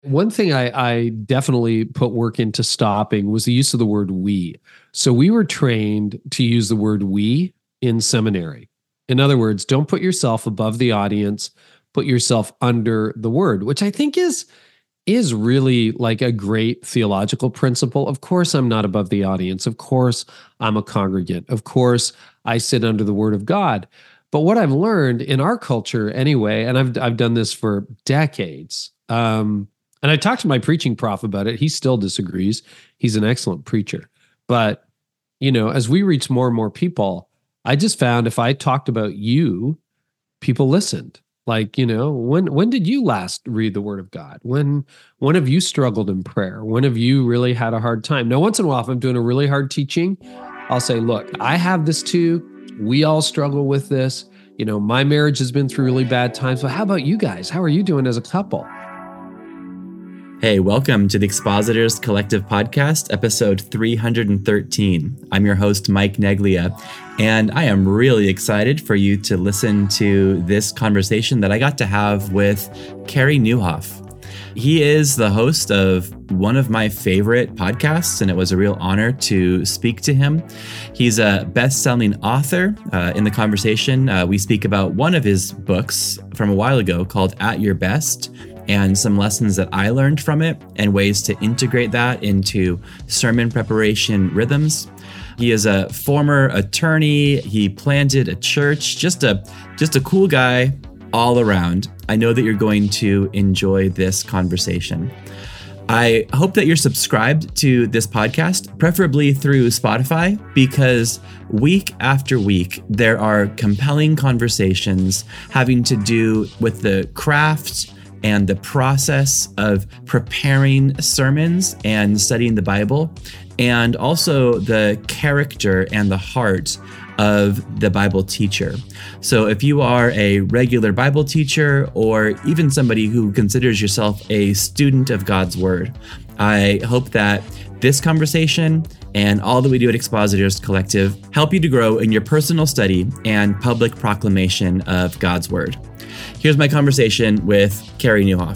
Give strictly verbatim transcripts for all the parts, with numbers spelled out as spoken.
One thing I, I definitely put work into stopping was the use of the word we. So we were trained to use the word we in seminary. In other words, don't put yourself above the audience, put yourself under the word, which I think is is really like a great theological principle. Of course, I'm not above the audience. Of course, I'm a congregant. Of course, I sit under the word of God. But what I've learned in our culture anyway, and I've I've done this for decades, um, and I talked to my preaching prof about it. He still disagrees. He's an excellent preacher. But, you know, as we reach more and more people, I just found if I talked about you, people listened. Like, you know, when when did you last read the Word of God? When when have you struggled in prayer? When have you really had a hard time? Now, once in a while, if I'm doing a really hard teaching, I'll say, look, I have this too. We all struggle with this. You know, my marriage has been through really bad times. But how about you guys? How are you doing as a couple? Hey, welcome to the Expositors Collective Podcast, episode three hundred thirteen. I'm your host, Mike Neglia, and I am really excited for you to listen to this conversation that I got to have with Carey Nieuwhof. He is the host of one of my favorite podcasts, and it was a real honor to speak to him. He's a best-selling author. Uh, in the conversation, uh, we speak about one of his books from a while ago called At Your Best, and some lessons that I learned from it and ways to integrate that into sermon preparation rhythms. He is a former attorney. He planted a church, just a just a cool guy all around. I know that you're going to enjoy this conversation. I hope that you're subscribed to this podcast, preferably through Spotify, because week after week, there are compelling conversations having to do with the craft and the process of preparing sermons and studying the Bible, and also the character and the heart of the Bible teacher. So if you are a regular Bible teacher, or even somebody who considers yourself a student of God's Word, I hope that this conversation and all that we do at Expositors Collective help you to grow in your personal study and public proclamation of God's Word. Here's my conversation with Carey Nieuwhof.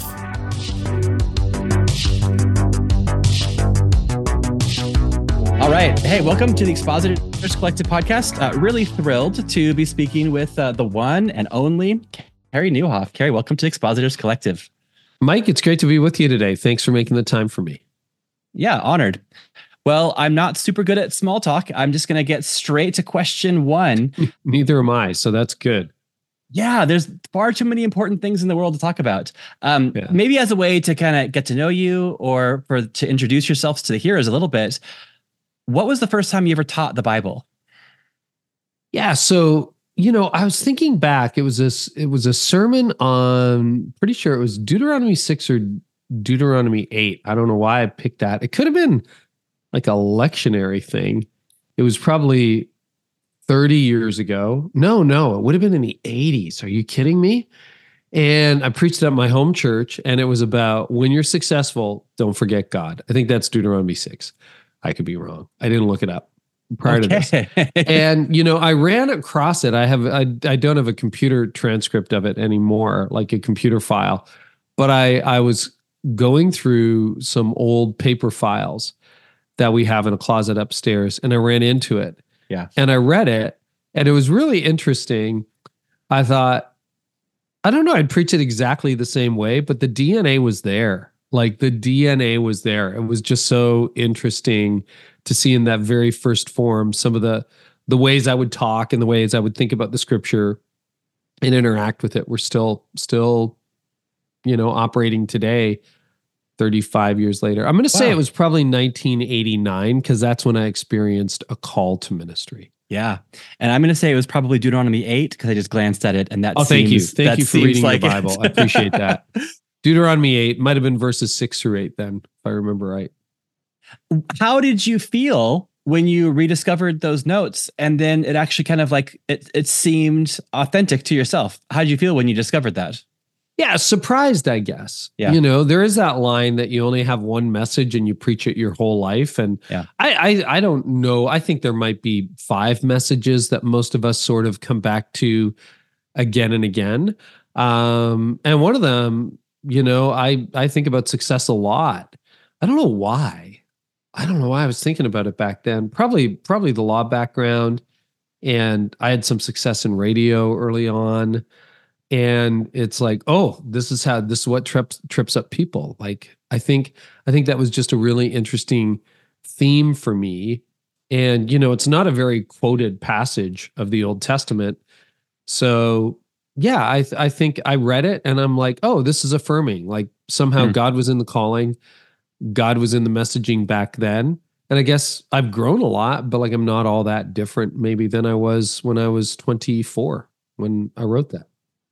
All right. Hey, welcome to the Expositors Collective podcast. Uh, really thrilled to be speaking with uh, the one and only Carey Nieuwhof. Carey, welcome to Expositors Collective. Mike, it's great to be with you today. Thanks for making the time for me. Yeah, honored. Well, I'm not super good at small talk. I'm just going to get straight to question one. Neither am I, so that's good. Yeah, there's far too many important things in the world to talk about. Um, yeah. Maybe as a way to kind of get to know you, or for to introduce yourselves to the hearers a little bit, what was the first time you ever taught the Bible? Yeah, so, you know, I was thinking back. It was this. It was a sermon on, pretty sure it was Deuteronomy six or Deuteronomy eight. I don't know why I picked that. It could have been like a lectionary thing. It was probably thirty years ago. No, no, it would have been in the eighties. Are you kidding me? And I preached it at my home church, and it was about when you're successful, don't forget God. I think that's Deuteronomy six. I could be wrong. I didn't look it up prior okay. to this. And, you know, I ran across it. I have, I, I don't have a computer transcript of it anymore, like a computer file, but I, I was going through some old paper files that we have in a closet upstairs, and I ran into it. Yeah. And I read it, and it was really interesting. I thought, I don't know, I'd preach it exactly the same way, but the D N A was there. Like the D N A was there. It was just so interesting to see in that very first form some of the the ways I would talk and the ways I would think about the scripture and interact with it were still still, you know, operating today, thirty-five years later. I'm going to say wow. It was probably nineteen eighty-nine, because that's when I experienced a call to ministry. Yeah. And I'm going to say it was probably Deuteronomy eight, because I just glanced at it. And that oh, seems, thank you. Thank you for reading like the Bible. I appreciate that. Deuteronomy eight might have been verses six through eight then, if I remember right. How did you feel when you rediscovered those notes, and then it actually kind of like, it, it seemed authentic to yourself? How did you feel when you discovered that? Yeah, surprised, I guess. Yeah. You know, there is that line that you only have one message and you preach it your whole life. And yeah. I, I I don't know. I think there might be five messages that most of us sort of come back to again and again. Um, and one of them, you know, I, I think about success a lot. I don't know why. I don't know why I was thinking about it back then. Probably, probably the law background. And I had some success in radio early on. And it's like, oh, this is how, this is what trips, trips up people. Like, I think, I think that was just a really interesting theme for me. And, you know, it's not a very quoted passage of the Old Testament. So yeah, I, th- I think I read it and I'm like, oh, this is affirming. Like somehow Hmm. God was in the calling. God was in the messaging back then. And I guess I've grown a lot, but like I'm not all that different maybe than I was when I was twenty-four when I wrote that.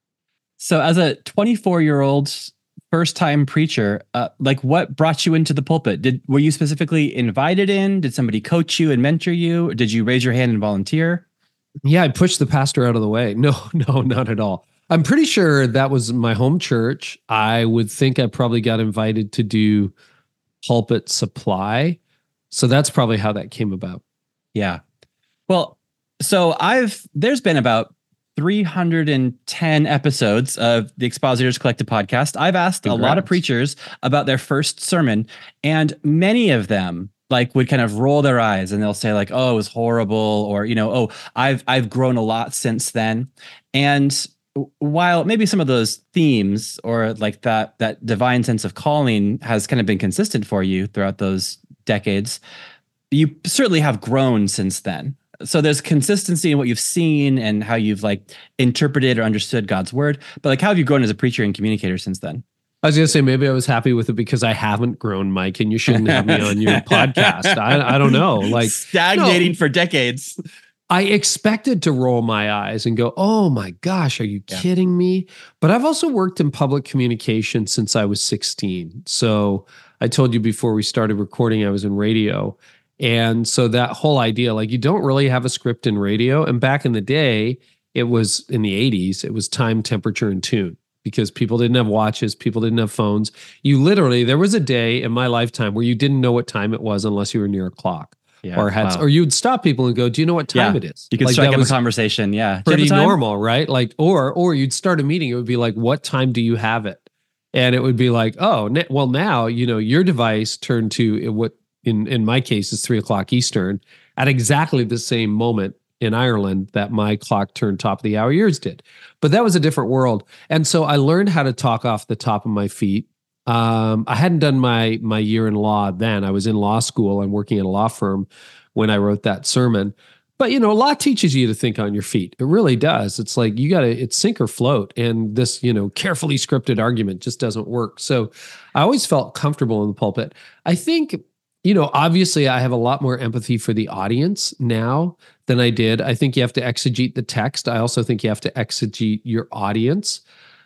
So as a twenty-four year old first time preacher, uh, like what brought you into the pulpit? Did were you specifically invited in? Did somebody coach you and mentor you? Or did you raise your hand and volunteer? Yeah, I pushed the pastor out of the way. No, no, not at all. I'm pretty sure that was my home church. I would think I probably got invited to do pulpit supply. So that's probably how that came about. Yeah. Well, so I've there's been about three hundred ten episodes of the Expositors Collective podcast. I've asked Congrats. a lot of preachers about their first sermon, and many of them like would kind of roll their eyes and they'll say like, "Oh, it was horrible," or you know, "Oh, I've I've grown a lot since then." And while maybe some of those themes or like that that divine sense of calling has kind of been consistent for you throughout those decades, you certainly have grown since then. So there's consistency in what you've seen and how you've like interpreted or understood God's word. But like, how have you grown as a preacher and communicator since then? I was going to say, maybe I was happy with it because I haven't grown, Mike, and you shouldn't have me on your podcast. I, I don't know. Like stagnating no, for decades. I expected to roll my eyes and go, oh my gosh, are you Yeah. kidding me? But I've also worked in public communication since I was sixteen. So I told you before we started recording, I was in radio. And so that whole idea, like you don't really have a script in radio. And back in the day, it was in the eighties, it was time, temperature, and tune because people didn't have watches, people didn't have phones. You literally, there was a day in my lifetime where you didn't know what time it was unless you were near a clock. Yeah, or had, wow. or you'd stop people and go, "Do you know what time Yeah, it is?" You can like strike that up a was conversation. Yeah, Do you have pretty the time? normal, right? Like, or or you'd start a meeting. It would be like, "What time do you have it?" And it would be like, "Oh, n- well, now you know your device turned to what in in my case is three o'clock Eastern at exactly the same moment in Ireland that my clock turned top of the hour. Yours did, but that was a different world. And so I learned how to talk off the top of my feet. Um, I hadn't done my my year in law then. I was in law school and working at a law firm when I wrote that sermon. But you know, law teaches you to think on your feet. It really does. It's like you got to it's sink or float, and this you know carefully scripted argument just doesn't work. So I always felt comfortable in the pulpit. I think you know, obviously, I have a lot more empathy for the audience now than I did. I think you have to exegete the text. I also think you have to exegete your audience.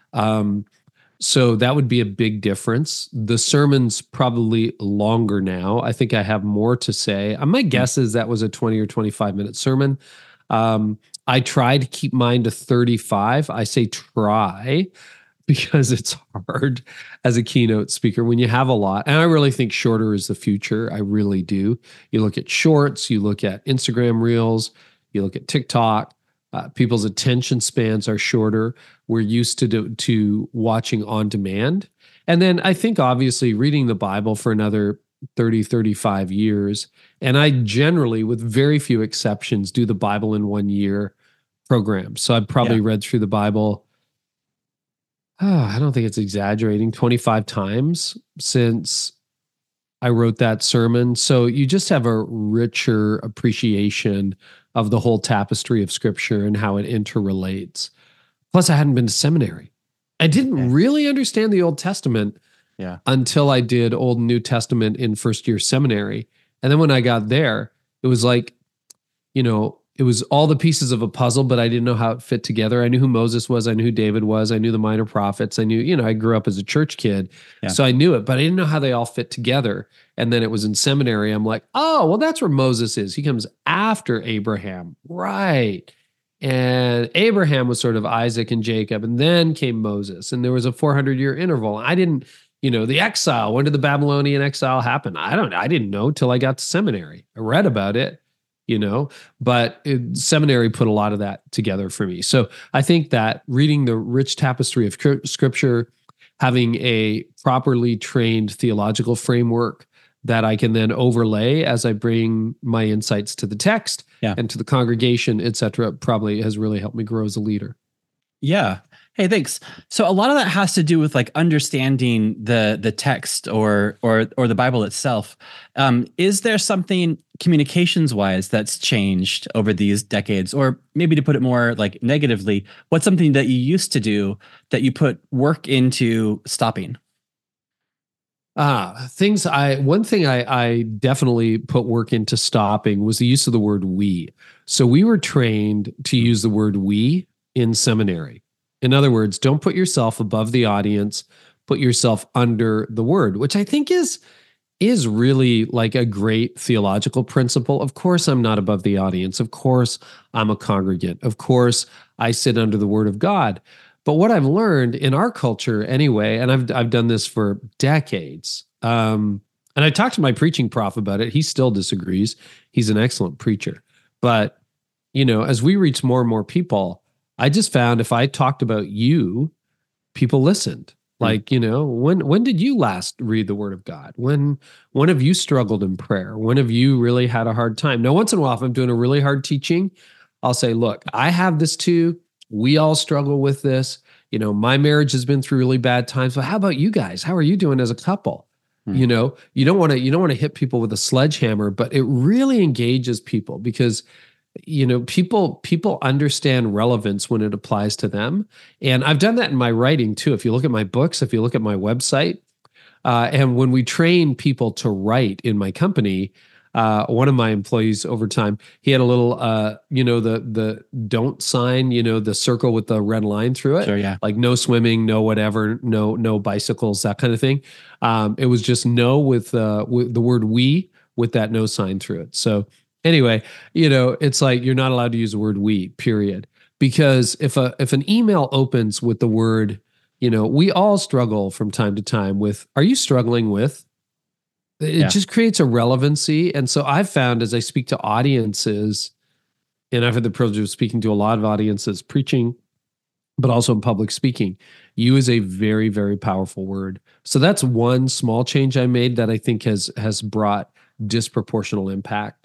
Um, So that would be a big difference. The sermon's probably longer now. I think I have more to say. Uh, My guess is that was a twenty or twenty-five minute sermon. Um, I try to keep mine to thirty-five. I say try because it's hard as a keynote speaker when you have a lot. And I really think shorter is the future. I really do. You look at shorts, you look at Instagram reels, you look at TikTok. Uh, people's attention spans are shorter. We're used to do, to watching on demand. And then I think obviously reading the Bible for another thirty, thirty-five years. And I generally, with very few exceptions, do the Bible in one year program. So I've probably Yeah. read through the Bible, oh, I don't think it's exaggerating, twenty-five times since I wrote that sermon. So you just have a richer appreciation of the whole tapestry of scripture and how it interrelates. Plus, I hadn't been to seminary. I didn't Okay. really understand the Old Testament Yeah. until I did Old and New Testament in first year seminary. And then when I got there, it was like, you know, it was all the pieces of a puzzle, but I didn't know how it fit together. I knew who Moses was. I knew who David was. I knew the minor prophets. I knew, you know, I grew up as a church kid. Yeah. So I knew it, but I didn't know how they all fit together. And then it was in seminary. I'm like, oh, well, that's where Moses is. He comes after Abraham. Right. And Abraham was sort of Isaac and Jacob, and then came Moses. And there was a four hundred year interval. I didn't, you know, the exile, when did the Babylonian exile happen? I don't, I didn't know till I got to seminary. I read about it, you know, but it, seminary put a lot of that together for me. So I think that reading the rich tapestry of cr- scripture, having a properly trained theological framework that I can then overlay as I bring my insights to the text Yeah. and to the congregation, et cetera, probably has really helped me grow as a leader. Yeah. Hey, thanks. So a lot of that has to do with like understanding the the text or or or the Bible itself. Um, is there something communications wise that's changed over these decades, or maybe to put it more like negatively, what's something that you used to do that you put work into stopping? Ah, things I one thing I, I definitely put work into stopping was the use of the word we. So we were trained to use the word we in seminary. In other words, don't put yourself above the audience, put yourself under the word, which I think is is really like a great theological principle. Of course, I'm not above the audience. Of course, I'm a congregant. Of course, I sit under the word of God. But what I've learned in our culture anyway, and I've I've done this for decades, um, and I talked to my preaching prof about it. He still disagrees. He's an excellent preacher. But, you know, as we reach more and more people, I just found if I talked about you, people listened. Like, you know, when when did you last read the Word of God? When when have you struggled in prayer? When have you really had a hard time? Now, once in a while, if I'm doing a really hard teaching, I'll say, look, I have this too. We all struggle with this. You know, my marriage has been through really bad times. But how about you guys? How are you doing as a couple? Hmm. You know, you don't want to you don't want to hit people with a sledgehammer, but it really engages people because you know, people people understand relevance when it applies to them. And I've done that in my writing too. If you look at my books, if you look at my website, uh, and when we train people to write in my company, uh, one of my employees over time, he had a little, uh, you know, the the don't sign, you know, the circle with the red line through it. Sure, yeah. Like no swimming, no whatever, no no bicycles, that kind of thing. Um, it was just no with, uh, with the word we with that no sign through it. So anyway, you know, it's like you're not allowed to use the word we, period. Because if a if an email opens with the word, you know, we all struggle from time to time with, are you struggling with? It Yeah. just creates a relevancy. And so I've found as I speak to audiences, and I've had the privilege of speaking to a lot of audiences, preaching, but also in public speaking, you is a very, very powerful word. So that's one small change I made that I think has has brought disproportional impact.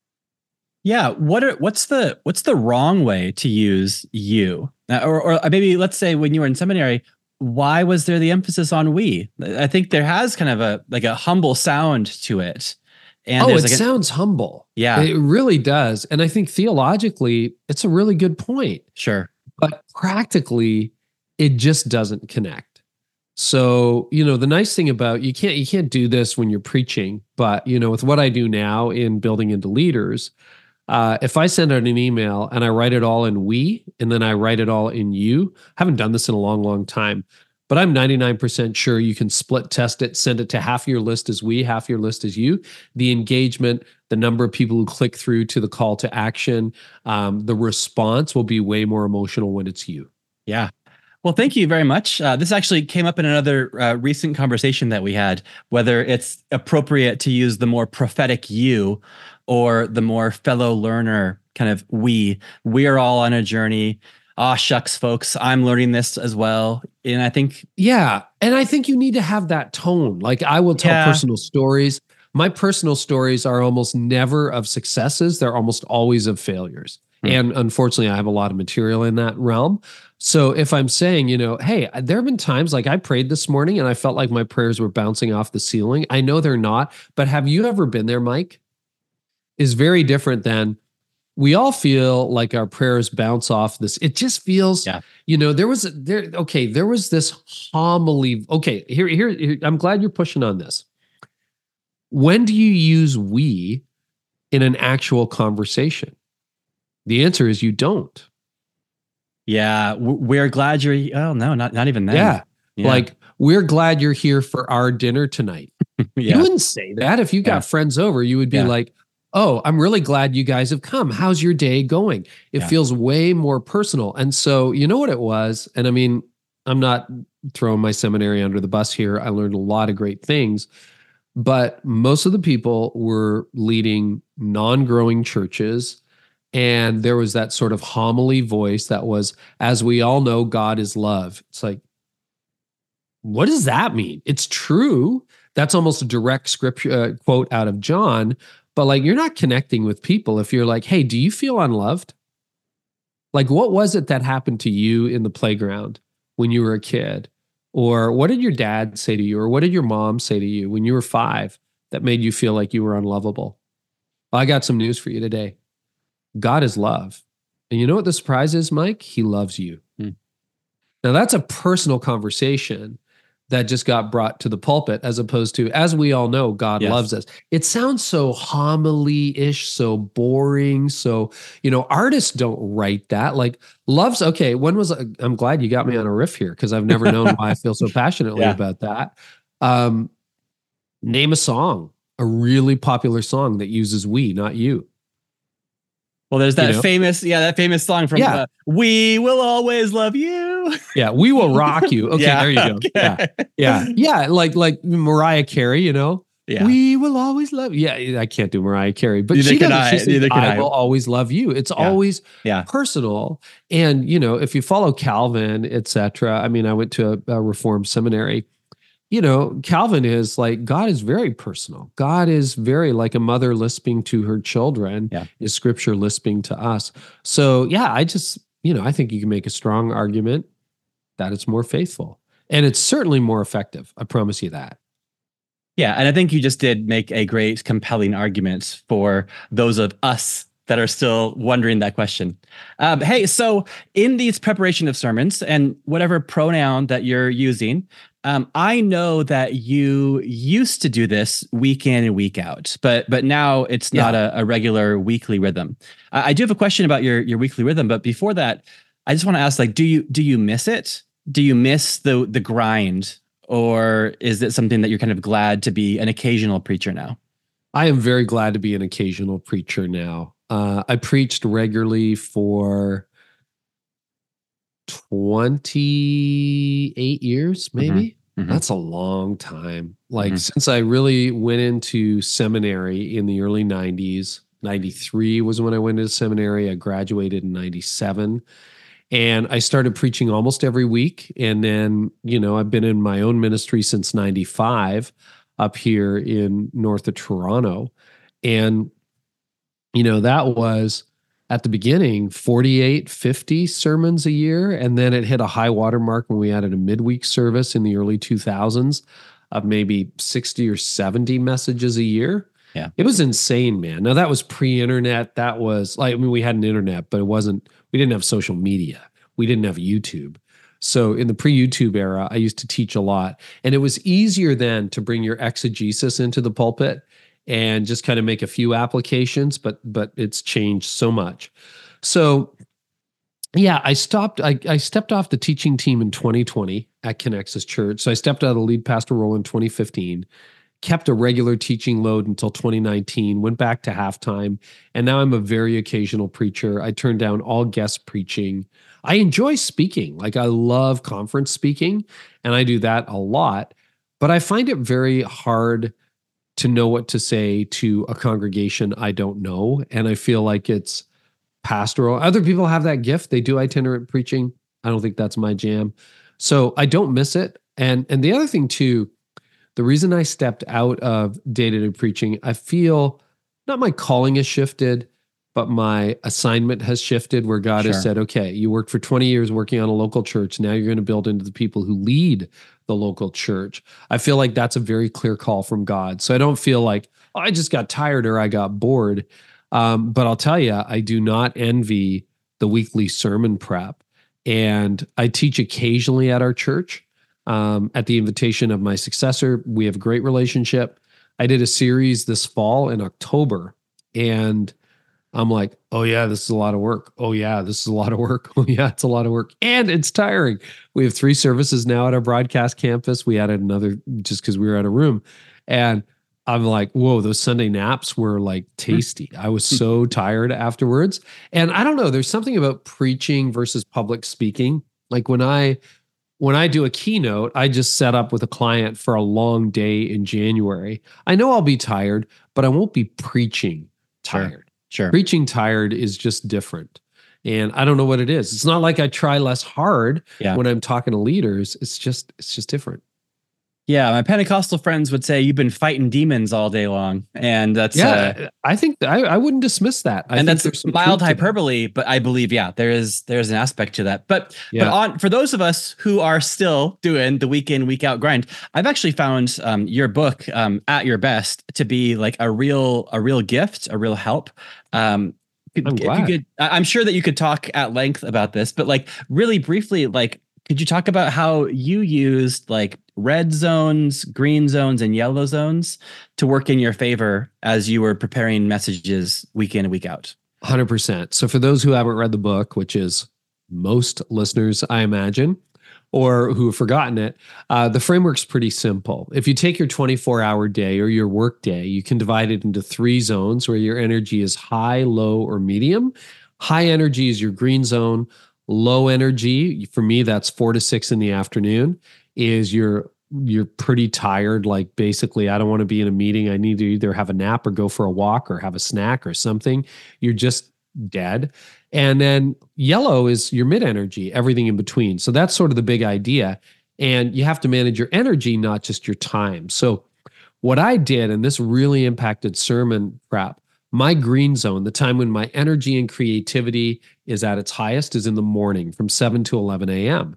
Yeah, what are what's the what's the wrong way to use you? Uh, or or maybe let's say when you were in seminary, why was there the emphasis on we? I think there has kind of a like a humble sound to it. And oh, it like sounds a, humble. Yeah. It really does. And I think theologically, it's a really good point. Sure. But practically, it just doesn't connect. So, you know, the nice thing about you can't you can't do this when you're preaching, but you know, with what I do now in building into leaders, Uh, if I send out an email and I write it all in we, and then I write it all in you, I haven't done this in a long, long time, but I'm ninety-nine percent sure you can split test it, send it to half your list as we, half your list as you. The engagement, the number of people who click through to the call to action, um, the response will be way more emotional when it's you. Yeah. Well, thank you very much. Uh, this actually came up in another uh, recent conversation that we had, whether it's appropriate to use the more prophetic you or the more fellow learner kind of we. We're all on a journey. Ah, shucks, folks, I'm learning this as well. And I think... Yeah. And I think you need to have that tone. Like I will tell Yeah. personal stories. My personal stories are almost never of successes. They're almost always of failures. Hmm. And unfortunately, I have a lot of material in that realm. So if I'm saying, you know, hey, there have been times like I prayed this morning and I felt like my prayers were bouncing off the ceiling. I know they're not, but have you ever been there, Mike? Is very different than we all feel like our prayers bounce off this. It just feels, Yeah. you know, there was, there, okay, there was this homily. Okay, here, here, here, I'm glad you're pushing on this. When do you use we in an actual conversation? The answer is you don't. Yeah, we're glad you're. Oh no, not not even that. Yeah. yeah, like we're glad you're here for our dinner tonight. Yeah. You wouldn't say that if you got Yeah. friends over. You would be Yeah. like, "Oh, I'm really glad you guys have come. How's your day going?" It Yeah. feels way more personal. And so, you know what it was? And I mean, I'm not throwing my seminary under the bus here. I learned a lot of great things, but most of the people were leading non-growing churches. And there was that sort of homily voice that was, as we all know, God is love. It's like, what does that mean? It's true. That's almost a direct scripture uh, quote out of John, but like you're not connecting with people if you're like, hey, do you feel unloved? Like, what was it that happened to you in the playground when you were a kid? Or what did your dad say to you? Or what did your mom say to you when you were five that made you feel like you were unlovable? Well, I got some news for you today. God is love. And you know what the surprise is, Mike? He loves you. Hmm. Now, that's a personal conversation that just got brought to the pulpit, as opposed to, as we all know, God yes. loves us. It sounds so homily-ish, so boring. So, you know, artists don't write that. Like, love's, okay, when was, I'm glad you got me on a riff here, because I've never known why I feel so passionately yeah. about that. Um, name a song, a really popular song that uses we, not you. Well, there's that you know? famous, yeah, that famous song from yeah. uh, We Will Always Love You. Yeah, We Will Rock You. Okay, yeah, there you go. Okay. Yeah, yeah, yeah. Like like Mariah Carey, you know. Yeah. We will always love you. Yeah, I can't do Mariah Carey, but neither she can does. I. She says, neither can I, I will always love you. It's yeah. always yeah. personal. And you know, if you follow Calvin, et cetera. I mean, I went to a, a Reformed seminary. You know, Calvin is like, God is very personal. God is very like a mother lisping to her children, yeah. is scripture lisping to us. So yeah, I just, you know, I think you can make a strong argument that it's more faithful. And it's certainly more effective. I promise you that. Yeah, and I think you just did make a great, compelling argument for those of us that are still wondering that question. Um, hey, so in these preparation of sermons and whatever pronoun that you're using, um, I know that you used to do this week in and week out, but but now it's not yeah. a, a regular weekly rhythm. I, I do have a question about your your weekly rhythm, but before that, I just want to ask, like, do you do you miss it? Do you miss the the grind, or is it something that you're kind of glad to be an occasional preacher now? I am very glad to be an occasional preacher now. Uh, I preached regularly for twenty-eight years, maybe. Mm-hmm. That's a long time. Like mm-hmm. since I really went into seminary in the early nineties, ninety-three was when I went into seminary. I graduated in ninety-seven. And I started preaching almost every week. And then, you know, I've been in my own ministry since ninety-five up here in north of Toronto. And, you know, that was at the beginning, forty-eight, fifty sermons a year. And then it hit a high water mark when we added a midweek service in the early two thousands of maybe sixty or seventy messages a year. Yeah. It was insane, man. Now that was pre-internet. That was like, I mean, we had an internet, but it wasn't, we didn't have social media. We didn't have YouTube. So in the pre-YouTube era, I used to teach a lot. And it was easier then to bring your exegesis into the pulpit and just kind of make a few applications, but but it's changed so much. So yeah, I stopped, I, I stepped off the teaching team in twenty twenty at Connexus Church. So I stepped out of the lead pastor role in twenty fifteen, kept a regular teaching load until twenty nineteen, went back to halftime, and now I'm a very occasional preacher. I turned down all guest preaching. I enjoy speaking. Like I love conference speaking, and I do that a lot, but I find it very hard to know what to say to a congregation I don't know. And I feel like it's pastoral. Other people have that gift. They do itinerant preaching. I don't think that's my jam. So I don't miss it. And, and the other thing too, the reason I stepped out of day-to-day preaching, I feel not my calling has shifted, but my assignment has shifted where God sure. has said, okay, you worked for twenty years working on a local church. Now you're going to build into the people who lead the local church. I feel like that's a very clear call from God. So I don't feel like, oh, I just got tired or I got bored. Um, but I'll tell you, I do not envy the weekly sermon prep. And I teach occasionally at our church um, at the invitation of my successor. We have a great relationship. I did a series this fall in October, and I'm like, oh yeah, this is a lot of work. Oh yeah, this is a lot of work. Oh yeah, it's a lot of work. And it's tiring. We have three services now at our broadcast campus. We added another just because we were out of room. And I'm like, whoa, those Sunday naps were like tasty. I was so tired afterwards. And I don't know, there's something about preaching versus public speaking. Like when I when I do a keynote, I just set up with a client for a long day in January. I know I'll be tired, but I won't be preaching tired. Sure. Sure. Preaching tired is just different. And I don't know what it is. It's not like I try less hard yeah. when I'm talking to leaders. It's just, it's just different. Yeah, my Pentecostal friends would say you've been fighting demons all day long, and that's Yeah, uh, I think I, I wouldn't dismiss that. I and think that's there's some mild truth to that. hyperbole, but I believe yeah, there is there's an aspect to that. But but Yeah. on for those of us who are still doing the week in week out grind, I've actually found um, your book um, At Your Best to be like a real a real gift, a real help. Um, I'm if you glad. could, I- I'm sure that you could talk at length about this, but like really briefly, like could you talk about how you used like red zones, green zones, and yellow zones to work in your favor as you were preparing messages week in and week out? one hundred percent. So for those who haven't read the book, which is most listeners, I imagine, or who have forgotten it, uh, the framework's pretty simple. If you take your twenty-four hour day or your work day, you can divide it into three zones where your energy is high, low, or medium. High energy is your green zone. Low energy, for me, that's four to six in the afternoon, is your you're pretty tired. Like basically, I don't want to be in a meeting. I need to either have a nap or go for a walk or have a snack or something. You're just dead. And then yellow is your mid energy, everything in between. So that's sort of the big idea. And you have to manage your energy, not just your time. So what I did, and this really impacted sermon prep, my green zone, the time when my energy and creativity is at its highest, is in the morning from seven to eleven a.m.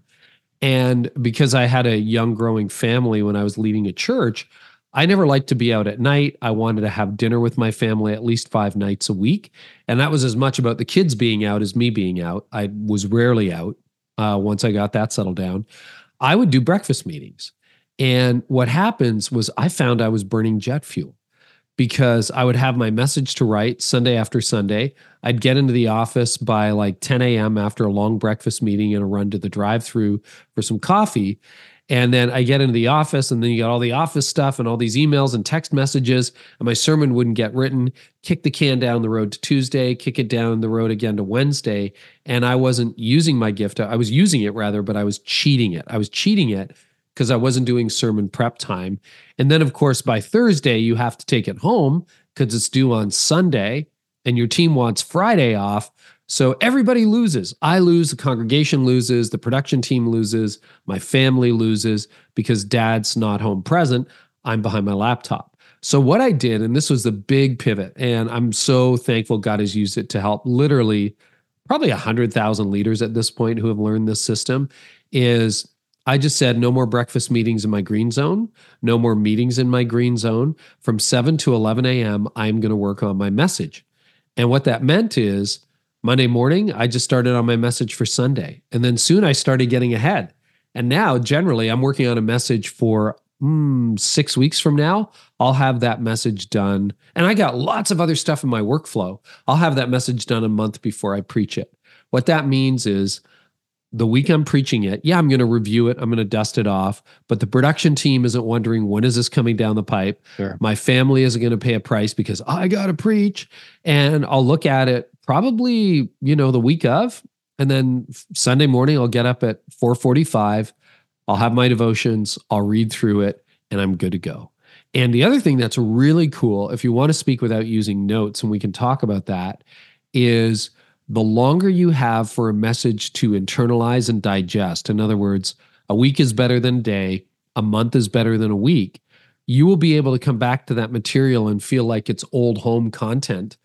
And because I had a young growing family when I was leading a church, I never liked to be out at night. I wanted to have dinner with my family at least five nights a week. And that was as much about the kids being out as me being out. I was rarely out uh, once I got that settled down. I would do breakfast meetings. And what happens was I found I was burning jet fuel because I would have my message to write Sunday after Sunday. I'd get into the office by like ten a.m. after a long breakfast meeting and a run to the drive-through for some coffee. And then I get into the office, and then you got all the office stuff and all these emails and text messages, and my sermon wouldn't get written. Kick the can down the road to Tuesday, kick it down the road again to Wednesday. And I wasn't using my gift. I was using it rather, but I was cheating it. I was cheating it because I wasn't doing sermon prep time. And then, of course, by Thursday, you have to take it home because it's due on Sunday, and your team wants Friday off. So everybody loses. I lose, the congregation loses, the production team loses, my family loses because dad's not home present. I'm behind my laptop. So what I did, and this was the big pivot, and I'm so thankful God has used it to help literally probably one hundred thousand leaders at this point who have learned this system, is I just said no more breakfast meetings in my green zone, no more meetings in my green zone. From seven to eleven a.m., I'm going to work on my message. And what that meant is Monday morning, I just started on my message for Sunday. And then soon I started getting ahead. And now generally I'm working on a message for mm, six weeks from now. I'll have that message done. And I got lots of other stuff in my workflow. I'll have that message done a month before I preach it. What that means is the week I'm preaching it, yeah, I'm going to review it. I'm going to dust it off. But the production team isn't wondering, when is this coming down the pipe? Sure. My family isn't going to pay a price because I got to preach. And I'll look at it probably, you know, the week of. And then Sunday morning, I'll get up at four forty-five. I'll have my devotions. I'll read through it, and I'm good to go. And the other thing that's really cool, if you want to speak without using notes, and we can talk about that, is the longer you have for a message to internalize and digest, in other words, a week is better than a day, a month is better than a week, you will be able to come back to that material and feel like it's old home content.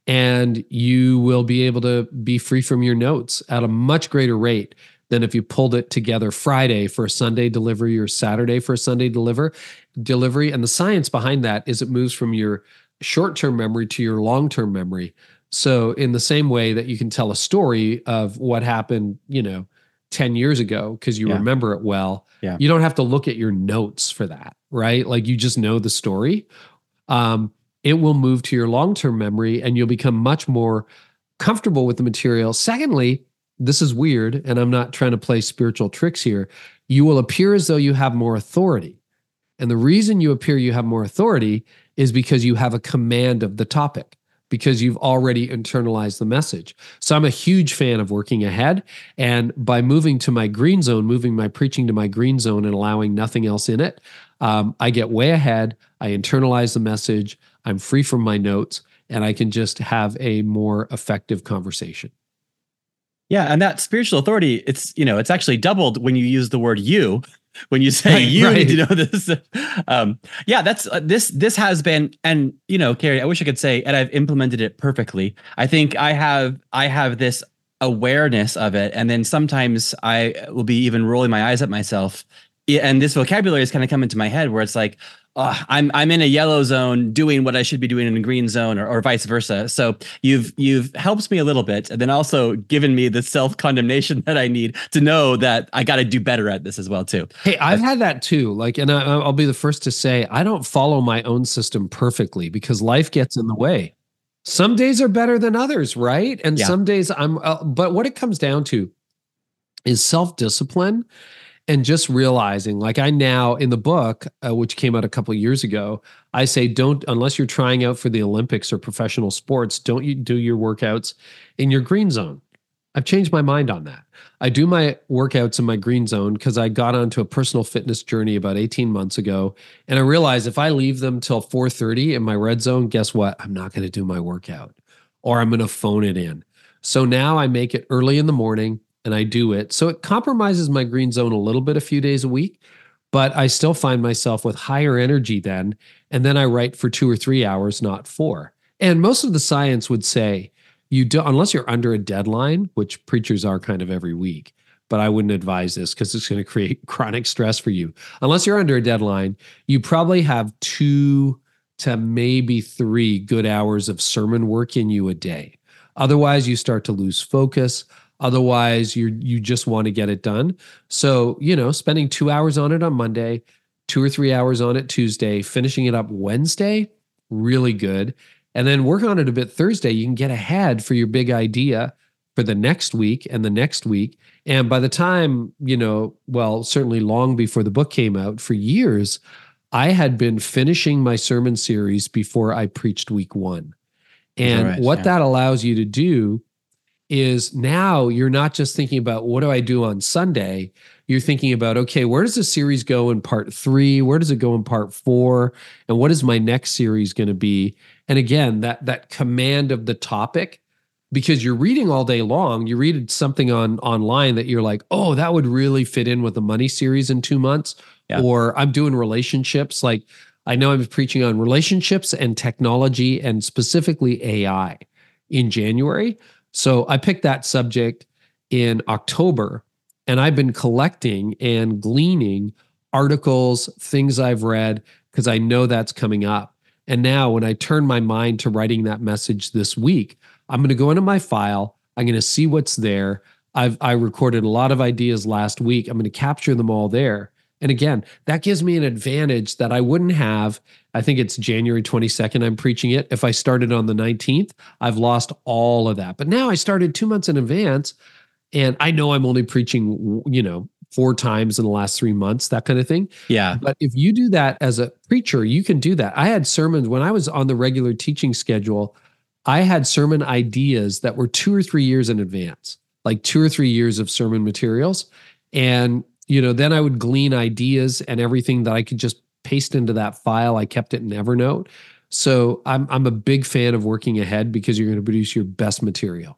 And you will be able to be free from your notes at a much greater rate than if you pulled it together Friday for a Sunday delivery or Saturday for a Sunday deliver delivery. And the science behind that is it moves from your short-term memory to your long-term memory. So in the same way that you can tell a story of what happened, you know, ten years ago, because you Yeah. remember it well, Yeah. you don't have to look at your notes for that, right? Like you just know the story. Um, it will move to your long-term memory and you'll become much more comfortable with the material. Secondly, this is weird, and I'm not trying to play spiritual tricks here. You will appear as though you have more authority. And the reason you appear you have more authority is because you have a command of the topic, because you've already internalized the message. So I'm a huge fan of working ahead. And by moving to my green zone, moving my preaching to my green zone and allowing nothing else in it, um, I get way ahead. I internalize the message. I'm free from my notes, and I can just have a more effective conversation. Yeah, and that spiritual authority, it's, you know, it's actually doubled when you use the word you, when you say Right, you right. need to know this. Um, yeah, that's uh, this. This has been, and you know, Carrie, I wish I could say, and I've implemented it perfectly. I think I have. I have this awareness of it, and then sometimes I will be even rolling my eyes at myself, yeah, and this vocabulary is kind of come into my head where it's like, uh, I'm I'm in a yellow zone doing what I should be doing in a green zone, or, or vice versa. So you've you've helped me a little bit, and then also given me the self condemnation that I need to know that I got to do better at this as well too. Hey, I've had that too. Like, and I, I'll be the first to say, I don't follow my own system perfectly because life gets in the way. Some days are better than others, right? And Yeah. some days I'm, uh, but what it comes down to is self discipline. And just realizing, like I now in the book, uh, which came out a couple of years ago, I say don't, unless you're trying out for the Olympics or professional sports, don't you do your workouts in your green zone. I've changed my mind on that. I do my workouts in my green zone because I got onto a personal fitness journey about eighteen months ago. And I realized if I leave them till four thirty in my red zone, guess what? I'm not going to do my workout, or I'm going to phone it in. So now I make it early in the morning and I do it. So it compromises my green zone a little bit a few days a week, but I still find myself with higher energy then. And then I write for two or three hours, not four. And most of the science would say you do, unless you're under a deadline, which preachers are kind of every week, but I wouldn't advise this because it's going to create chronic stress for you. Unless you're under a deadline, you probably have two to maybe three good hours of sermon work in you a day. Otherwise, you start to lose focus. Otherwise, you you just want to get it done. So, you know, spending two hours on it on Monday, two or three hours on it Tuesday, finishing it up Wednesday, really good. And then work on it a bit Thursday. You can get ahead for your big idea for the next week and the next week. And by the time, you know, well, certainly long before the book came out, for years, I had been finishing my sermon series before I preached week one. And Right, what yeah. that allows you to do is now you're not just thinking about what do I do on Sunday? You're thinking about, okay, where does the series go in part three? Where does it go in part four? And what is my next series going to be? And again, that that command of the topic, because you're reading all day long, you read something on online that you're like, oh, that would really fit in with the money series in two months. Yeah. Or I'm doing relationships. Like I know I'm preaching on relationships and technology and specifically A I in January. So I picked that subject in October, and I've been collecting and gleaning articles, things I've read, because I know that's coming up. And now when I turn my mind to writing that message this week, I'm going to go into my file. I'm going to see what's there. I've I recorded a lot of ideas last week. I'm going to capture them all there. And again, that gives me an advantage that I wouldn't have. I think it's January twenty-second I'm preaching it. If I started on the nineteenth, I've lost all of that. But now I started two months in advance, and I know I'm only preaching, you know, four times in the last three months, that kind of thing. Yeah. But if you do that as a preacher, you can do that. I had sermons when I was on the regular teaching schedule. I had sermon ideas that were two or three years in advance, like two or three years of sermon materials. And you know, then I would glean ideas and everything that I could just paste into that file. I kept it in Evernote. So I'm I'm a big fan of working ahead because you're going to produce your best material.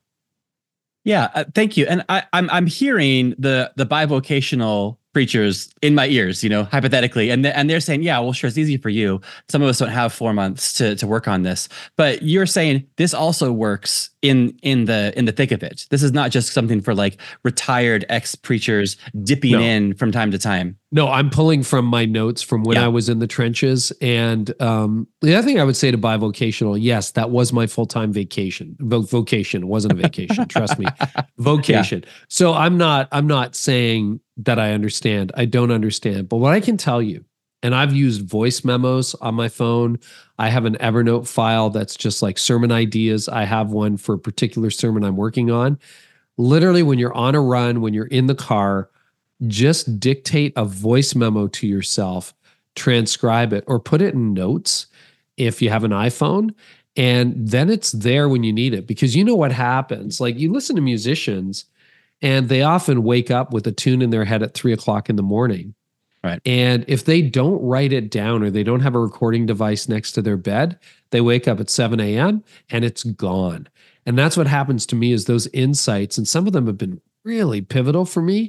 Yeah, uh, thank you. And I, I'm I'm hearing the the bivocational preachers in my ears, you know, hypothetically, and th- and they're saying, yeah, well, sure, it's easy for you. Some of us don't have four months to to work on this, but you're saying this also works in in the in the thick of it. This is not just something for like retired ex preachers dipping No. in from time to time. No, I'm pulling from my notes from when Yeah. I was in the trenches. And um, the other thing I would say to bivocational, yes, that was my full-time vacation. Vo- vocation. It wasn't a vacation. Trust me. Vocation. So I'm not, I'm not saying that I understand. I don't understand. But what I can tell you, and I've used voice memos on my phone. I have an Evernote file that's just like sermon ideas. I have one for a particular sermon I'm working on. Literally, when you're on a run, when you're in the car, just dictate a voice memo to yourself, transcribe it, or put it in notes if you have an iPhone. And then it's there when you need it. Because you know what happens? Like you listen to musicians and they often wake up with a tune in their head at three o'clock in the morning. Right. And if they don't write it down or they don't have a recording device next to their bed, they wake up at seven a.m. and it's gone. And that's what happens to me is those insights. And some of them have been really pivotal for me.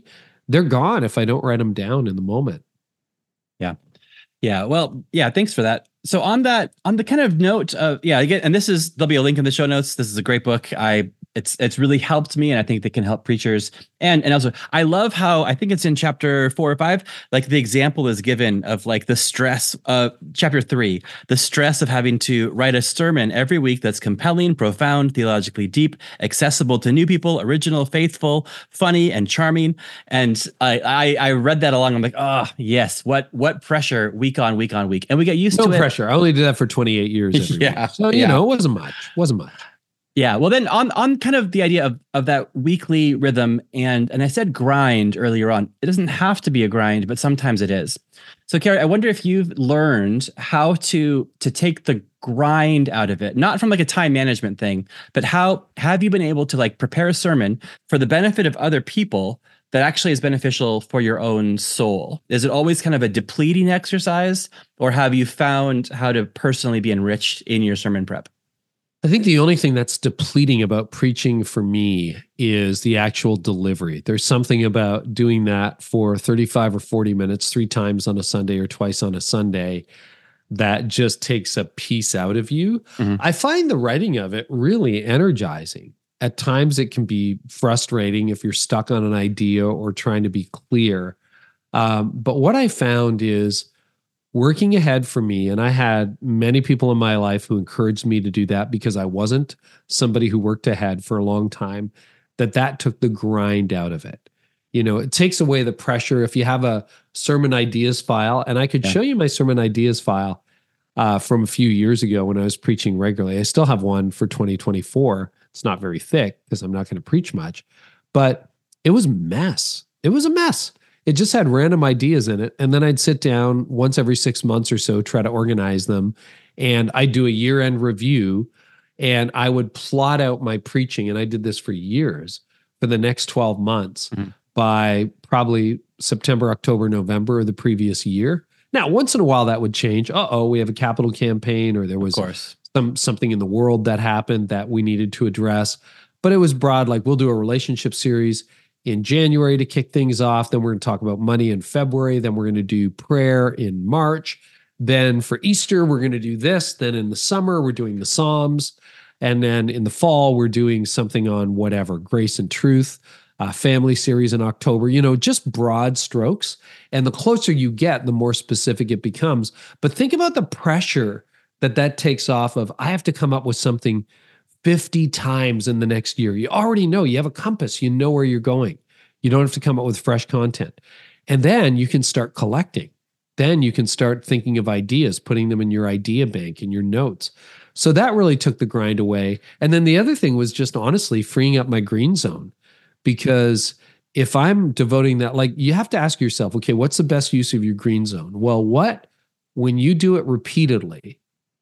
they're gone if I don't write them down in the moment. Yeah. Yeah. Well, yeah, thanks for that. So on that, on the kind of note of, yeah, again, and this is, there'll be a link in the show notes. This is a great book. I, it's, it's really helped me, and I think they can help preachers. And, and also I love how, I think it's in chapter four or five, like the example is given of like the stress of chapter three, the stress of having to write a sermon every week that's compelling, profound, theologically deep, accessible to new people, original, faithful, funny, and charming. And I, I, I read that along. I'm like, oh yes, what, what pressure week on week on week. And we get used no to it. No pressure. I only did that for twenty-eight years. Every yeah. week. So, you yeah. know, it wasn't much, wasn't much. Yeah. Well, then on, on kind of the idea of, of that weekly rhythm, and, and I said grind earlier on, it doesn't have to be a grind, but sometimes it is. So Carrie, I wonder if you've learned how to, to take the grind out of it, not from like a time management thing, but how have you been able to like prepare a sermon for the benefit of other people that actually is beneficial for your own soul? Is it always kind of a depleting exercise, or have you found how to personally be enriched in your sermon prep? I think the only thing that's depleting about preaching for me is the actual delivery. There's something about doing that for thirty-five or forty minutes, three times on a Sunday or twice on a Sunday, that just takes a piece out of you. Mm-hmm. I find the writing of it really energizing. At times it can be frustrating if you're stuck on an idea or trying to be clear. Um, but what I found is working ahead for me, and I had many people in my life who encouraged me to do that because I wasn't somebody who worked ahead for a long time, that that took the grind out of it. You know, it takes away the pressure. If you have a sermon ideas file, and I could yeah. show you my sermon ideas file uh, from a few years ago when I was preaching regularly. I still have one for twenty twenty-four. It's not very thick because I'm not going to preach much, but it was a mess. It was a mess. It just had random ideas in it. And then I'd sit down once every six months or so, try to organize them. And I'd do a year-end review, and I would plot out my preaching. And I did this for years, for the next twelve months mm-hmm. by probably September, October, November of the previous year. Now, once in a while that would change. Uh-oh, we have a capital campaign, or there was of course. some something in the world that happened that we needed to address. But it was broad, like we'll do a relationship series in January to kick things off. Then we're going to talk about money in February. Then we're going to do prayer in March. Then for Easter, we're going to do this. Then in the summer, we're doing the Psalms. And then in the fall, we're doing something on whatever, grace and truth, uh, family series in October, you know, just broad strokes. And the closer you get, the more specific it becomes. But think about the pressure that that takes off of, I have to come up with something fifty times in the next year. You already know, you have a compass, you know where you're going. You don't have to come up with fresh content. And then you can start collecting. Then you can start thinking of ideas, putting them in your idea bank, in your notes. So that really took the grind away. And then the other thing was just honestly freeing up my green zone. Because if I'm devoting that, like you have to ask yourself, okay, what's the best use of your green zone? Well, what, when you do it repeatedly,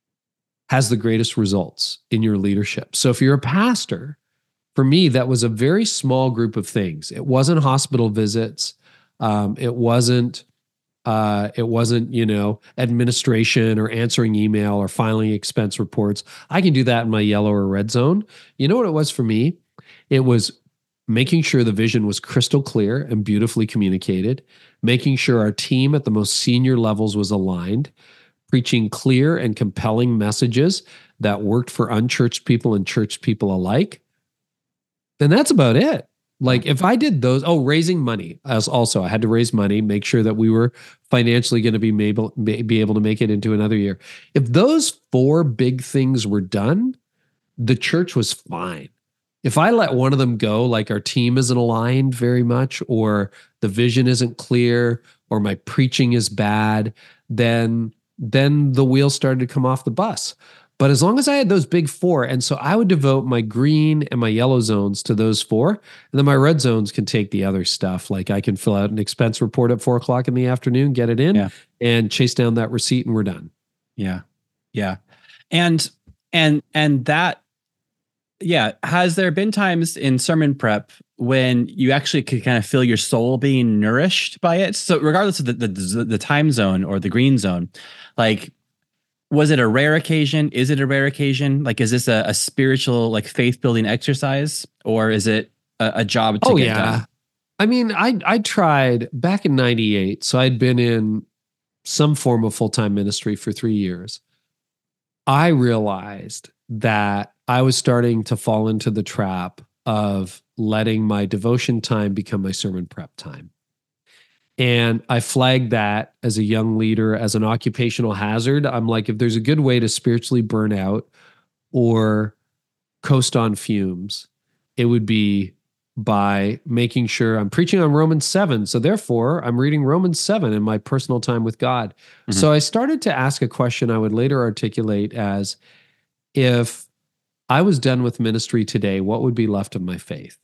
has the greatest results in your leadership? So if you're a pastor, for me, that was a very small group of things. It wasn't hospital visits. Um, it wasn't, uh, it wasn't, you know, administration or answering email or filing expense reports. I can do that in my yellow or red zone. You know what it was for me? It was making sure the vision was crystal clear and beautifully communicated, making sure our team at the most senior levels was aligned, preaching clear and compelling messages that worked for unchurched people and church people alike. And that's about it. Like if I did those, oh, raising money as also, I had to raise money, make sure that we were financially going to be able, be able to make it into another year. If those four big things were done, the church was fine. If I let one of them go, like our team isn't aligned very much, or the vision isn't clear, or my preaching is bad, then then the wheels started to come off the bus. But as long as I had those big four, and so I would devote my green and my yellow zones to those four, and then my red zones can take the other stuff. Like I can fill out an expense report at four o'clock in the afternoon, get it in, yeah. and chase down that receipt, and we're done. Yeah, yeah, and and and that, yeah. Has there been times in sermon prep when you actually could kind of feel your soul being nourished by it? So regardless of the the, the time zone or the green zone, like, was it a rare occasion? Is it a rare occasion? Like, is this a, a spiritual, like faith building exercise, or is it a, a job to oh, get yeah. done? I mean, I I tried back in ninety-eight. So I'd been in some form of full-time ministry for three years. I realized that I was starting to fall into the trap of letting my devotion time become my sermon prep time. And I flagged that as a young leader as an occupational hazard. I'm like, if there's a good way to spiritually burn out or coast on fumes, it would be by making sure I'm preaching on Romans seven. So therefore, I'm reading Romans seven in my personal time with God. Mm-hmm. So I started to ask a question I would later articulate as, if I was done with ministry today, what would be left of my faith?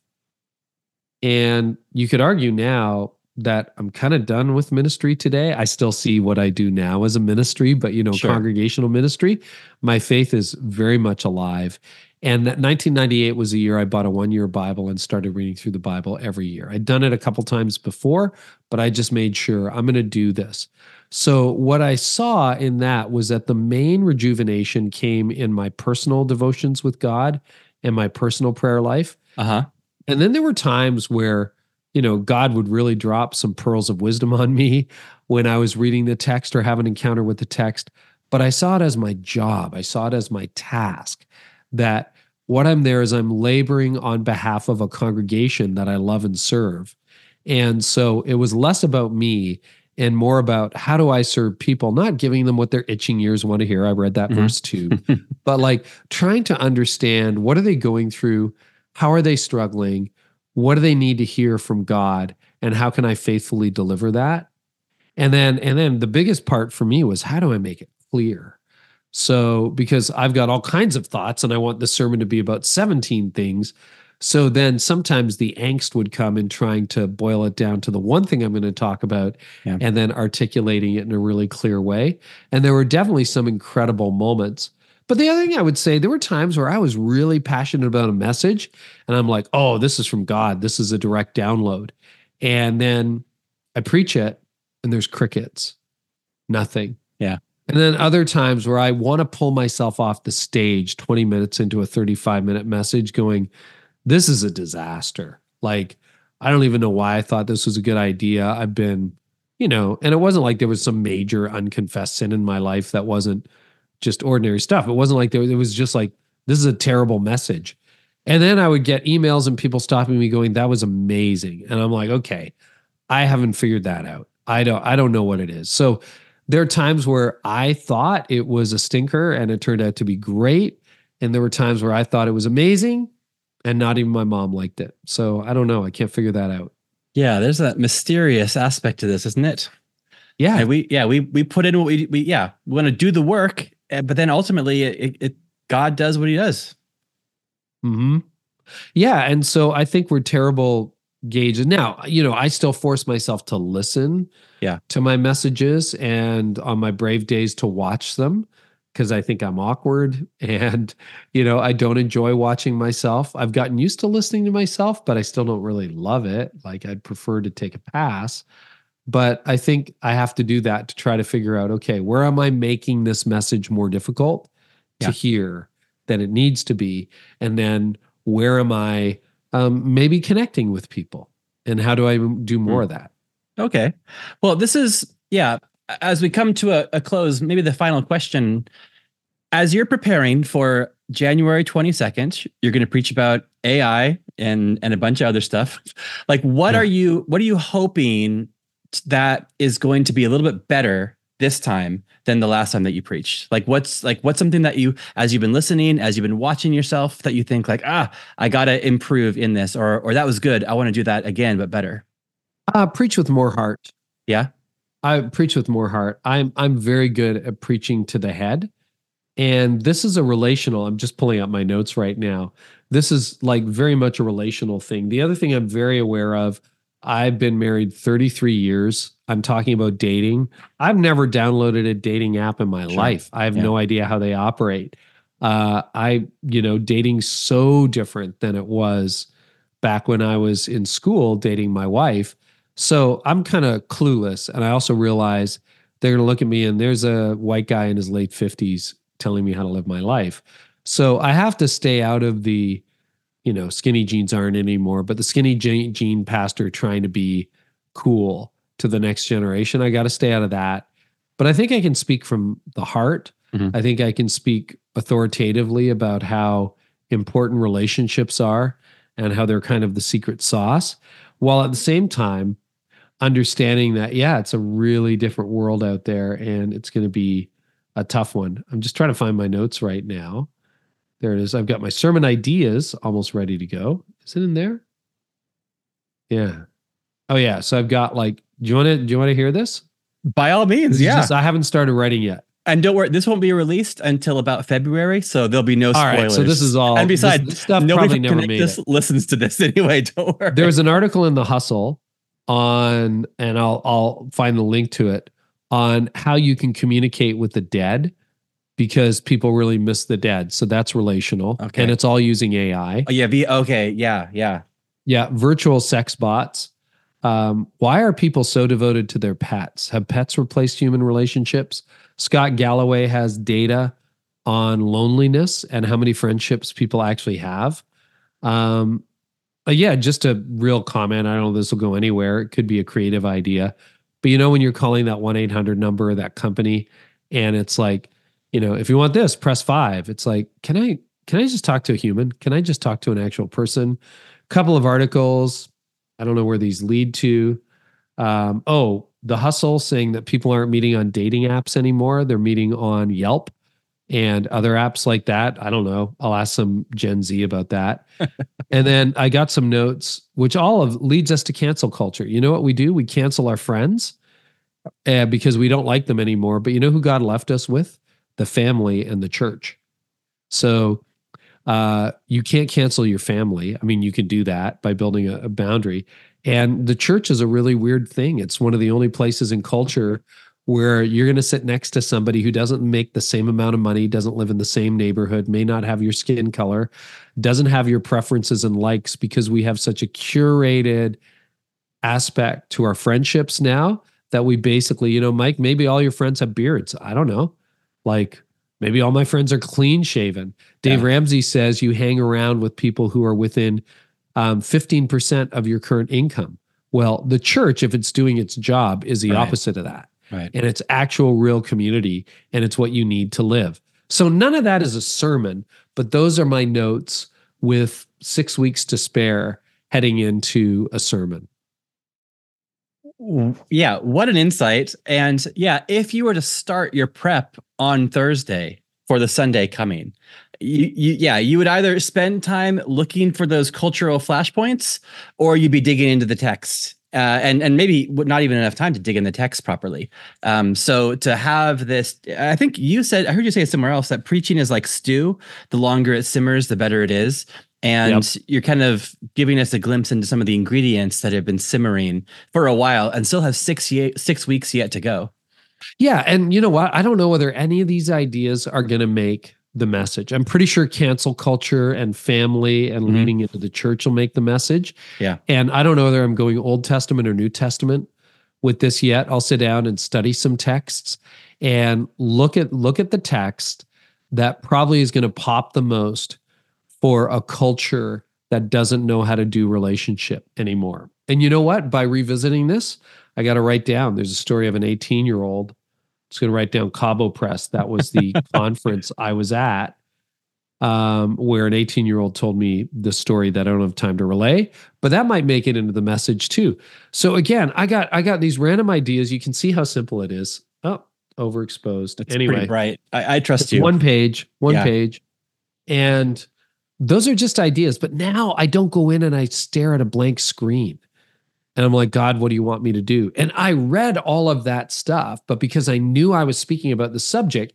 And you could argue now that I'm kind of done with ministry today. I still see what I do now as a ministry, but you know, sure. Congregational ministry, my faith is very much alive. And that nineteen ninety-eight was the year I bought a one-year Bible and started reading through the Bible every year. I'd done it a couple times before, but I just made sure I'm going to do this. So what I saw in that was that the main rejuvenation came in my personal devotions with God and my personal prayer life. Uh-huh. And then there were times where, you know, God would really drop some pearls of wisdom on me when I was reading the text or have an encounter with the text. But I saw it as my job. I saw it as my task, that what I'm there is I'm laboring on behalf of a congregation that I love and serve. And so it was less about me and more about how do I serve people, not giving them what their itching ears want to hear. I read that mm-hmm. verse too, but like trying to understand, what are they going through? How are they struggling? What do they need to hear from God? And how can I faithfully deliver that? And then, and then the biggest part for me was, how do I make it clear? So, because I've got all kinds of thoughts and I want the sermon to be about seventeen things. So then sometimes the angst would come in trying to boil it down to the one thing I'm going to talk about yeah. and then articulating it in a really clear way. And there were definitely some incredible moments. But the other thing I would say, there were times where I was really passionate about a message and I'm like, oh, this is from God. This is a direct download. And then I preach it and there's crickets, nothing. Yeah. And then other times where I want to pull myself off the stage twenty minutes into a thirty-five minute message going, this is a disaster. Like, I don't even know why I thought this was a good idea. I've been, you know, and it wasn't like there was some major unconfessed sin in my life that wasn't just ordinary stuff. It wasn't like there, it was just like, this is a terrible message. And then I would get emails and people stopping me going, that was amazing. And I'm like, okay, I haven't figured that out. I don't, I don't know what it is. So there are times where I thought it was a stinker and it turned out to be great. And there were times where I thought it was amazing and not even my mom liked it. So I don't know. I can't figure that out. Yeah, there's that mysterious aspect to this, isn't it? Yeah. And we, yeah, we we put in what we, we yeah, we want to do the work, but then ultimately it, it God does what he does. Mm-hmm. Yeah. And so I think we're terrible gauges. Now, you know, I still force myself to listen yeah. to my messages and on my brave days to watch them, because I think I'm awkward and, you know, I don't enjoy watching myself. I've gotten used to listening to myself, but I still don't really love it. Like, I'd prefer to take a pass. But I think I have to do that to try to figure out, okay, where am I making this message more difficult to yeah. hear than it needs to be? And then where am I um, maybe connecting with people? And how do I do more mm. of that? Okay. Well, this is, yeah, as we come to a, a close, maybe the final question, as you're preparing for January twenty-second, you're going to preach about A I and, and a bunch of other stuff. Like, what yeah. are you, what are you hoping that is going to be a little bit better this time than the last time that you preached? Like, what's like, what's something that you, as you've been listening, as you've been watching yourself, that you think like, ah, I got to improve in this, or, or that was good. I want to do that again, but better. Uh, preach with more heart. Yeah. I preach with more heart. I'm I'm very good at preaching to the head. And this is a relational, I'm just pulling up my notes right now. This is like very much a relational thing. The other thing I'm very aware of, I've been married thirty-three years. I'm talking about dating. I've never downloaded a dating app in my sure. life. I have yeah. no idea how they operate. Uh, I, you know, dating's so different than it was back when I was in school dating my wife. So I'm kind of clueless. And I also realize they're going to look at me and there's a white guy in his late fifties telling me how to live my life. So I have to stay out of the you know, skinny jeans aren't anymore, but the skinny jean, jean pastor trying to be cool to the next generation. I got to stay out of that. But I think I can speak from the heart. Mhm. I think I can speak authoritatively about how important relationships are and how they're kind of the secret sauce, while at the same time understanding that, yeah, it's a really different world out there and it's going to be a tough one. I'm just trying to find my notes right now. There it is. I've got my sermon ideas almost ready to go. Is it in there? Yeah. Oh yeah. So I've got like, do you want to, do you want to hear this? By all means, This is yeah. just- I haven't started writing yet. And don't worry, this won't be released until about February, so there'll be no All spoilers. right. So this is all. And besides, this, this stuff nobody probably from never Connect made This it. listens to this anyway. Don't worry. There was an article in the Hustle on, and I'll I'll find the link to it, on how you can communicate with the dead because people really miss the dead. So that's relational, Okay. and it's all using A I. Oh yeah, v- okay, yeah, yeah. Yeah, virtual sex bots. Um, why are people so devoted to their pets? Have pets replaced human relationships? Scott Galloway has data on loneliness and how many friendships people actually have. Um, uh, yeah, just a real comment. I don't know if this will go anywhere. It could be a creative idea. But you know, when you're calling that one eight hundred number, that company, and it's like, you know, if you want this, press five. It's like, can I can I just talk to a human? Can I just talk to an actual person? Couple of articles. I don't know where these lead to. Um, oh, The Hustle saying that people aren't meeting on dating apps anymore. They're meeting on Yelp and other apps like that. I don't know. I'll ask some Gen Z about that. And then I got some notes, which all of leads us to cancel culture. You know what we do? We cancel our friends uh, because we don't like them anymore. But you know who God left us with? The family and the church. So uh, you can't cancel your family. I mean, you can do that by building a, a boundary. And the church is a really weird thing. It's one of the only places in culture where you're going to sit next to somebody who doesn't make the same amount of money, doesn't live in the same neighborhood, may not have your skin color, doesn't have your preferences and likes, because we have such a curated aspect to our friendships now that we basically, you know, Mike, maybe all your friends have beards. I don't know. Like, maybe all my friends are clean shaven. Dave Yeah. Ramsey says you hang around with people who are within um, fifteen percent of your current income. Well, the church, if it's doing its job, is the Right. opposite of that. Right. And it's actual real community, and it's what you need to live. So none of that is a sermon, but those are my notes with six weeks to spare heading into a sermon. Yeah, what an insight. And yeah, if you were to start your prep on Thursday for the Sunday coming, you, you yeah, you would either spend time looking for those cultural flashpoints, or you'd be digging into the text. Uh, and and maybe not even enough time to dig in the text properly. Um, so to have this, I think you said, I heard you say somewhere else that preaching is like stew. The longer it simmers, the better it is. And Yep. you're kind of giving us a glimpse into some of the ingredients that have been simmering for a while and still have six ye- six weeks yet to go. Yeah. And you know what? I don't know whether any of these ideas are going to make the message. I'm pretty sure cancel culture and family and Mhm. leading into the church will make the message. Yeah. And I don't know whether I'm going Old Testament or New Testament with this yet. I'll sit down and study some texts and look at look at the text that probably is going to pop the most for a culture that doesn't know how to do relationship anymore. And you know what? By revisiting this, I got to write down. There's a story of an eighteen-year-old. Just going to write down Cabo Press. That was the conference I was at, um, where an eighteen-year-old told me the story that I don't have time to relay, but that might make it into the message too. So again, I got I got these random ideas. You can see how simple it is. Oh, overexposed. It's anyway, pretty bright. I, I trust it's you. one page, one Yeah. page, and those are just ideas. But now I don't go in and I stare at a blank screen. And I'm like, God, what do you want me to do? And I read all of that stuff, but because I knew I was speaking about the subject,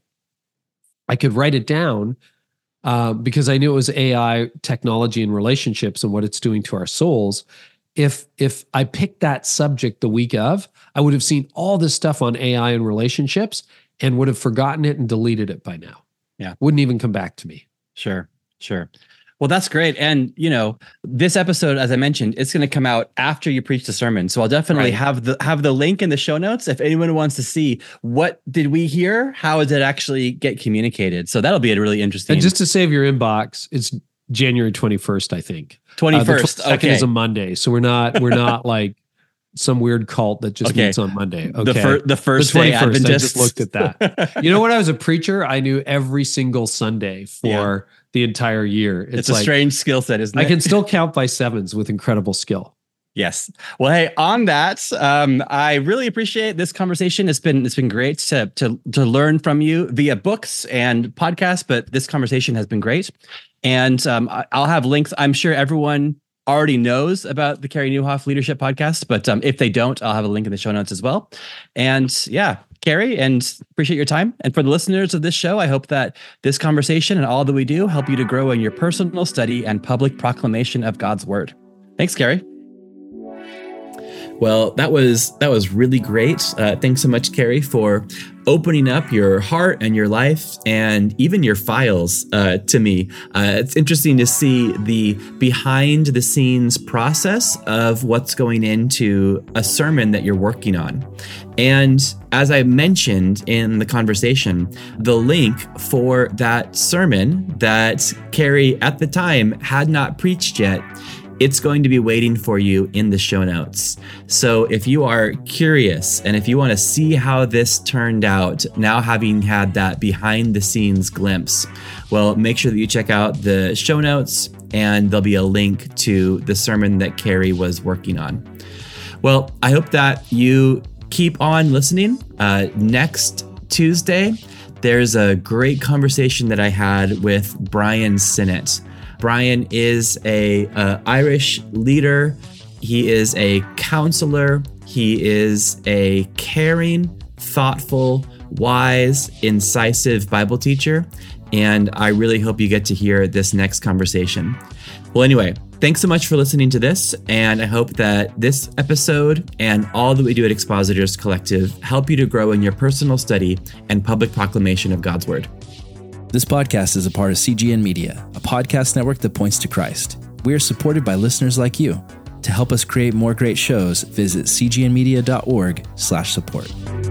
I could write it down uh, because I knew it was A I technology and relationships and what it's doing to our souls. If if I picked that subject the week of, I would have seen all this stuff on A I and relationships and would have forgotten it and deleted it by now. Yeah. Wouldn't even come back to me. Sure, sure. Well, that's great. And, you know, this episode, as I mentioned, it's going to come out after you preach the sermon. So I'll definitely Right. have the have the link in the show notes if anyone wants to see what did we hear? How does it actually get communicated? So that'll be a really interesting. And just to save your inbox, it's January twenty-first, I think. twenty-first. Uh, the twenty-second okay. is a Monday. So we're not, we're not like some weird cult that just Okay. meets on Monday. Okay. The, fir- the first the day twenty-first, I Adventists. just looked at that. You know, when I was a preacher, I knew every single Sunday for Yeah. the entire year. It's, It's a like, strange skill set, isn't it? I can still count by sevens with incredible skill. Yes. Well, hey, on that, um, I really appreciate this conversation. It's been it's been great to to to learn from you via books and podcasts, but this conversation has been great. And um, I, I'll have links. I'm sure everyone already knows about the Carey Nieuwhof Leadership Podcast, but um, if they don't, I'll have a link in the show notes as well. And yeah, Carey, and appreciate your time. And for the listeners of this show, I hope that this conversation and all that we do help you to grow in your personal study and public proclamation of God's word. Thanks, Carey. Well, that was that was really great. Uh, thanks so much, Carey, for opening up your heart and your life and even your files uh, to me. Uh, it's interesting to see the behind the scenes process of what's going into a sermon that you're working on. And as I mentioned in the conversation, the link for that sermon that Carey at the time had not preached yet, it's going to be waiting for you in the show notes. So if you are curious and if you want to see how this turned out, now having had that behind the scenes glimpse, well, make sure that you check out the show notes and there'll be a link to the sermon that Carey was working on. Well, I hope that you keep on listening. Uh, next Tuesday, there's a great conversation that I had with Brian Sinnott. Brian is a uh, Irish leader. He is a counselor. He is a caring, thoughtful, wise, incisive Bible teacher. And I really hope you get to hear this next conversation. Well, anyway, thanks so much for listening to this. And I hope that this episode and all that we do at Expositors Collective help you to grow in your personal study and public proclamation of God's word. This podcast is a part of C G N Media, a podcast network that points to Christ. We are supported by listeners like you. To help us create more great shows, visit c g n media dot org slash support.